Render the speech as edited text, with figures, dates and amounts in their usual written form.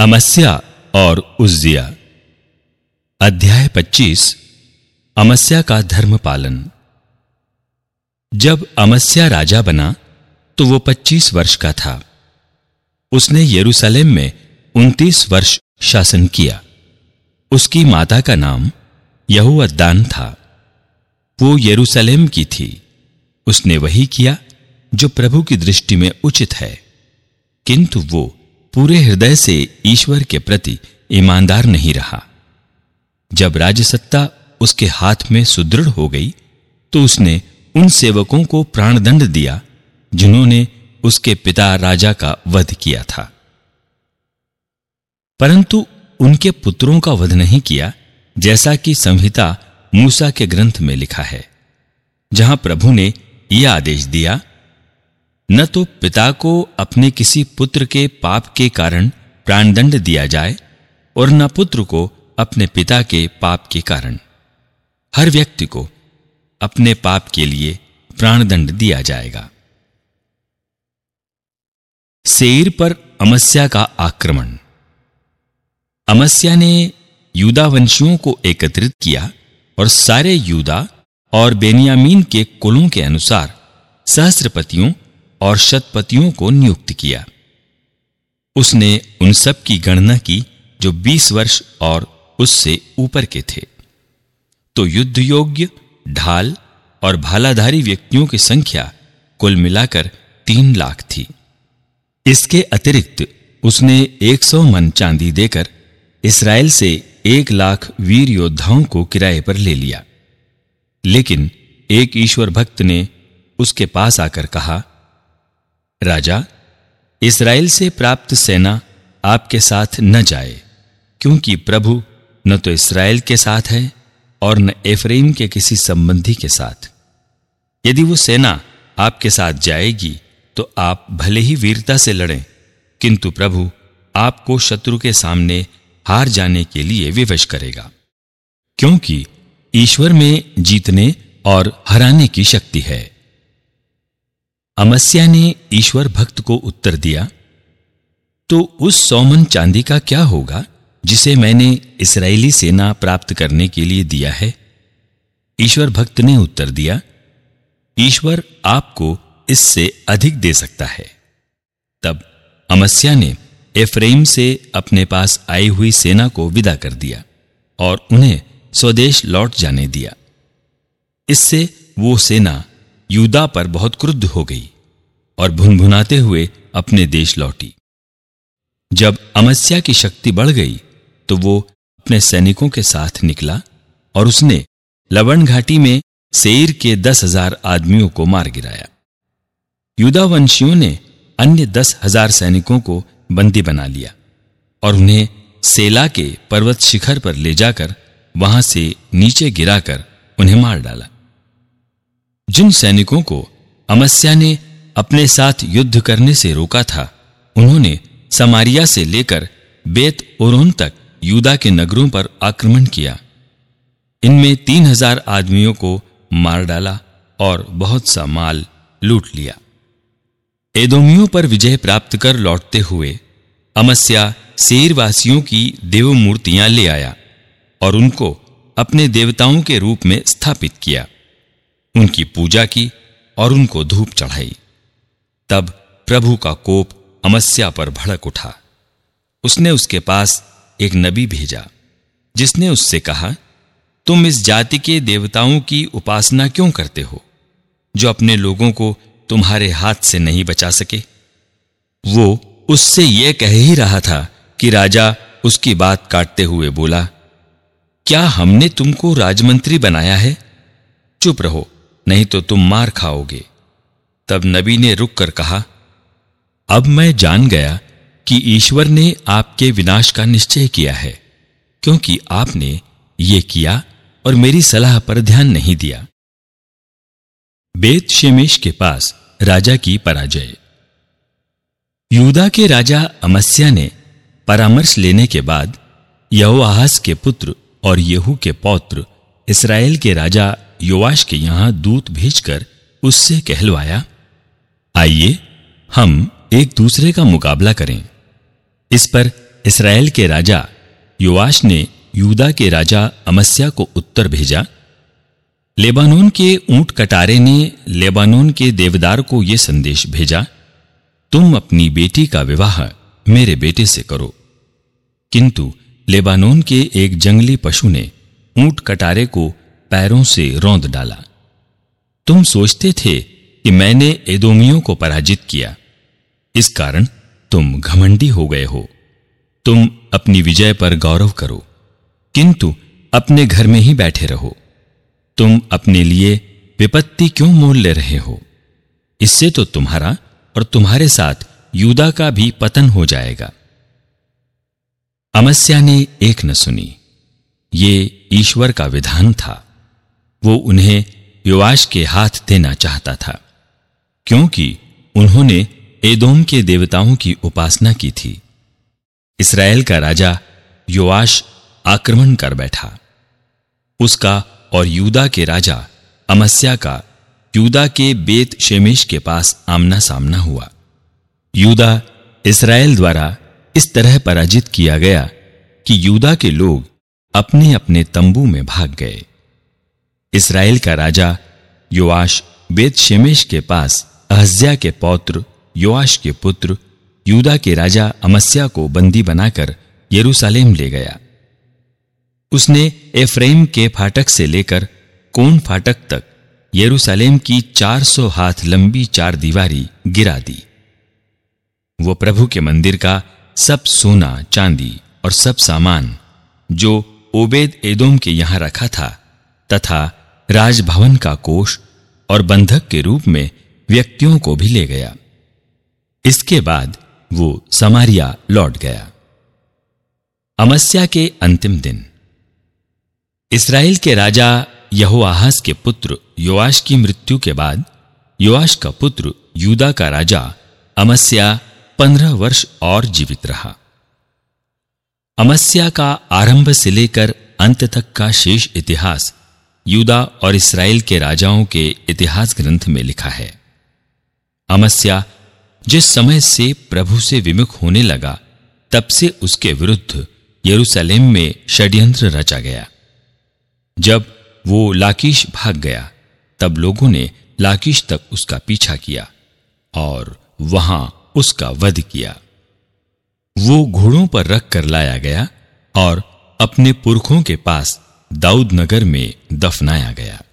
अमस्या और उज्जिया। अध्याय 25। अमस्या का धर्म पालन। जब अमस्या राजा बना तो वो 25 वर्ष का था। उसने यरूशलेम में 29 वर्ष शासन किया। उसकी माता का नाम यहोअद्दान था। वो यरूशलेम की थी। उसने वही किया जो प्रभु की दृष्टि में उचित है, किंतु वो पूरे हृदय से ईश्वर के प्रति ईमानदार नहीं रहा। जब राजसत्ता उसके हाथ में सुदृढ़ हो गई तो उसने उन सेवकों को प्राणदंड दिया जिन्होंने उसके पिता राजा का वध किया था, परंतु उनके पुत्रों का वध नहीं किया, जैसा कि संहिता मूसा के ग्रंथ में लिखा है, जहां प्रभु ने यह आदेश दिया, न तो पिता को अपने किसी पुत्र के पाप के कारण प्राणदंड दिया जाए और न पुत्र को अपने पिता के पाप के कारण। हर व्यक्ति को अपने पाप के लिए प्राणदंड दिया जाएगा। सेईर पर अमस्या का आक्रमण। अमस्या ने यूदा वंशियों को एकत्रित किया और सारे यूदा और बेन्यामीन के कुलों के अनुसार सहस्त्रपतियों और शतपतियों को नियुक्त किया। उसने उन सब की गणना की जो 20 वर्ष और उससे ऊपर के थे, तो युद्ध योग्य ढाल और भालाधारी व्यक्तियों की संख्या कुल मिलाकर 3 लाख थी। इसके अतिरिक्त उसने 100 मन चांदी देकर इस्राएल से 1 लाख वीर योद्धाओं को किराए पर ले लिया। लेकिन एक ईश्वर भक्त ने उसके पास आकर कहा, राजा, इस्राएल से प्राप्त सेना आपके साथ न जाए, क्योंकि प्रभु न तो इस्राएल के साथ है और न एफ्राइम के किसी संबंधी के साथ। यदि वो सेना आपके साथ जाएगी तो आप भले ही वीरता से लड़ें, किंतु प्रभु आपको शत्रु के सामने हार जाने के लिए विवश करेगा, क्योंकि ईश्वर में जीतने और हराने की शक्ति है। अमस्या ने ईश्वर भक्त को उत्तर दिया, तो उस 100 मन चांदी का क्या होगा जिसे मैंने इस्राएली सेना प्राप्त करने के लिए दिया है? ईश्वर भक्त ने उत्तर दिया, ईश्वर आपको इससे अधिक दे सकता है। तब अमस्या ने एफ्राइम से अपने पास आई हुई सेना को विदा कर दिया और उन्हें स्वदेश लौट जाने दिया। इससे वो सेना यूदा पर बहुत क्रुद्ध हो गई और भुनभुनाते हुए अपने देश लौटी। जब अमस्या की शक्ति बढ़ गई तो वो अपने सैनिकों के साथ निकला और उसने लवण घाटी में सेईर के 10,000 आदमियों को मार गिराया। यूदा वंशियों ने अन्य 10,000 सैनिकों को बंदी बना लिया और उन्हें सेला के पर्वत शिखर पर ले जाकर वहां से नीचे गिराकर उन्हें मार डाला। जिन सैनिकों को अमस्या ने अपने साथ युद्ध करने से रोका था, उन्होंने समारिया से लेकर बेत ओरोन तक यूदा के नगरों पर आक्रमण किया। इनमें 3,000 आदमियों को मार डाला और बहुत सा माल लूट लिया। एदोमियों पर विजय प्राप्त कर लौटते हुए अमस्या सेईर वासियों की देव मूर्तियां ले आया और उनको अपने देवताओं के रूप में स्थापित किया। उनकी पूजा की और उनको धूप चढ़ाई। तब प्रभु का कोप अमस्या पर भड़क उठा। उसने उसके पास एक नबी भेजा, जिसने उससे कहा, तुम इस जाति के देवताओं की उपासना क्यों करते हो, जो अपने लोगों को तुम्हारे हाथ से नहीं बचा सके? वो उससे यह कह ही रहा था कि राजा उसकी बात काटते हुए बोला, क्या हमने तुमको राजमंत्री बनाया है? चुप रहो, नहीं तो तुम मार खाओगे। तब नबी ने रुककर कहा, अब मैं जान गया कि ईश्वर ने आपके विनाश का निश्चय किया है, क्योंकि आपने ये किया और मेरी सलाह पर ध्यान नहीं दिया। बेत शेमेश के पास राजा की पराजय। यूदा के राजा अमस्या ने परामर्श लेने के बाद यहोआहाज के पुत्र और येहू के पौत्र इस्राएल के राजा योआश के यहां दूत भेजकर उससे कहलवाया, आइए हम एक दूसरे का मुकाबला करें। इस पर इस्राएल के राजा योआश ने यूदा के राजा अमस्या को उत्तर भेजा, लेबानोन के ऊंट कटारे ने लेबानोन के देवदार को यह संदेश भेजा, तुम अपनी बेटी का विवाह मेरे बेटे से करो। किंतु लेबानोन के एक जंगली पशु ने ऊंट कटारे को पैरों से रौंद डाला। तुम सोचते थे कि मैंने एदोमियों को पराजित किया, इस कारण तुम घमंडी हो गए हो। तुम अपनी विजय पर गौरव करो, किंतु अपने घर में ही बैठे रहो। तुम अपने लिए विपत्ति क्यों मोल ले रहे हो? इससे तो तुम्हारा और तुम्हारे साथ यूदा का भी पतन हो जाएगा। अमस्या ने एक न सुनी। ये ईश्वर का विधान था। वो उन्हें योआश के हाथ देना चाहता था, क्योंकि उन्होंने एदोम के देवताओं की उपासना की थी। इस्राएल का राजा योआश आक्रमण कर बैठा। उसका और यूदा के राजा अमस्या का यूदा के बेत शेमेश के पास आमना सामना हुआ। यूदा इस्राएल द्वारा इस तरह पराजित किया गया कि यूदा के लोग अपने अपने तंबू में भाग गए। इस्राएल का राजा योआश बेत शेमेश के पास अहज्या के पौत्र योआश के पुत्र यूदा के राजा अमस्या को बंदी बनाकर यरूशलेम ले गया। उसने एफ्रेम के फाटक से लेकर कोन फाटक तक यरूशलेम की 400 हाथ लंबी 4 दीवारी गिरा दी। वो प्रभु के मंदिर का सब सोना चांदी और सब सामान जो ओबेद एदोम के यहां रखा था तथा राजभवन का कोष और बंधक के रूप में व्यक्तियों को भी ले गया। इसके बाद वो समारिया लौट गया। अमस्या के अंतिम दिन। इस्राएल के राजा यहोआहाज के पुत्र योआश की मृत्यु के बाद योआश का पुत्र यूदा का राजा अमस्या 15 वर्ष और जीवित रहा। अमस्या का आरंभ से लेकर अंत तक का शेष इतिहास यूदा और इस्राएल के राजाओं के इतिहास ग्रंथ में लिखा है। अमस्या जिस समय से प्रभु से विमुख होने लगा, तब से उसके विरुद्ध यरूशलेम में षड्यंत्र रचा गया। जब वो लाकीश भाग गया, तब लोगों ने लाकीश तक उसका पीछा किया और वहां उसका वध किया। वो घोड़ों पर रख कर लाया गया और अपने पुरखों के पास दाऊद नगर में दफनाया गया।